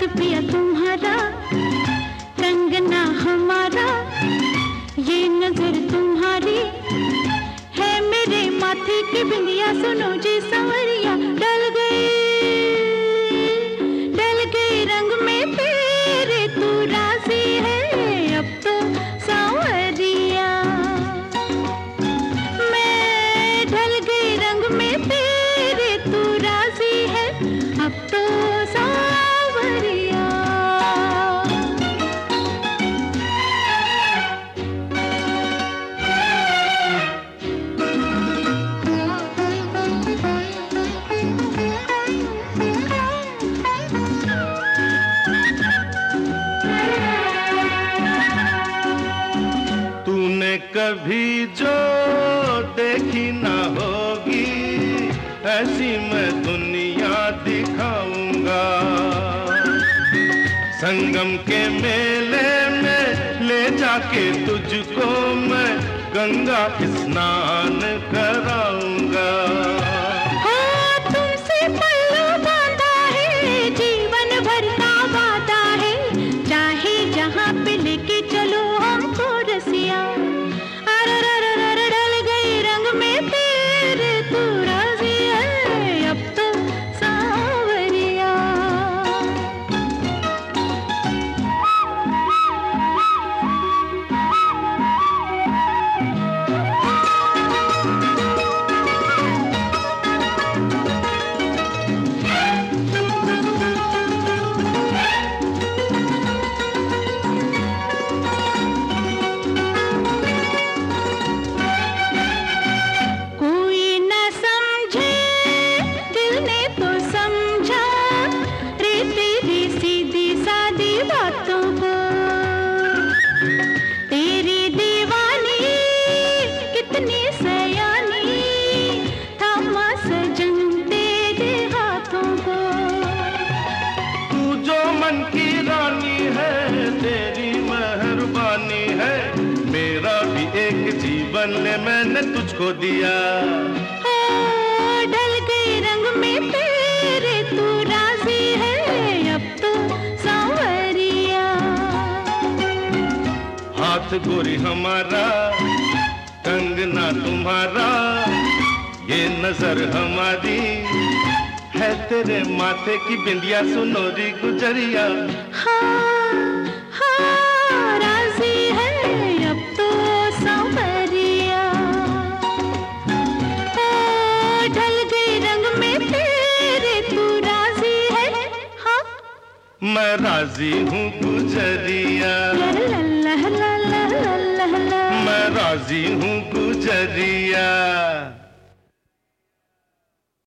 पिया तुम्हारा, कंगना हमारा, ये नजर तुम्हारी है मेरे माथे की बिंदिया। सुनो जी संवरिया, डल गई रंग में तेरे, तू राजी है अब तो सांवरिया। मैं ढल गई रंग में तेरे, तू राजी है अब तो सांवरिया। तूने कभी जो देखी ना होगी, ऐसी मैं दुनिया दिखाऊंगा। संगम के मेले में ले जाके तुझको मैं गंगा स्नान कराऊंगा। तुमसे पल्लू बांधा है, जीवन भर का वादा है, चाहे जहाँ पे लेके चलो हमको रसिया। अरे ढल गई रंग में तेरे, तू राजी है अब तो सांवरिया। कोई न समझे दिल ने तो समझा रे तेरी सीधी सादी बातों को। तेरी दीवानी कितनी सयानी, थामा सजन तेरे हाथों को। तू जो मन की रानी है, तेरी मेहरबानी है, मेरा भी एक जीवन ले मैंने तुझको दिया। ढल गई रंग में तेरे, तू राजी है अब तो सांवरिया। हाथ गोरी हमारा, कंगना तुम्हारा, ये नजर हमारी है तेरे माथे की बिंदिया। सुनोरी गुजरिया, हाँ राजी है अब तो सांवरिया। ढल गई रंग में तेरे, तू राजी है, हाँ मैं राजी हूँ गुजरिया, ला ला ला ला ला ला। मैं राजी हूँ गुजरिया।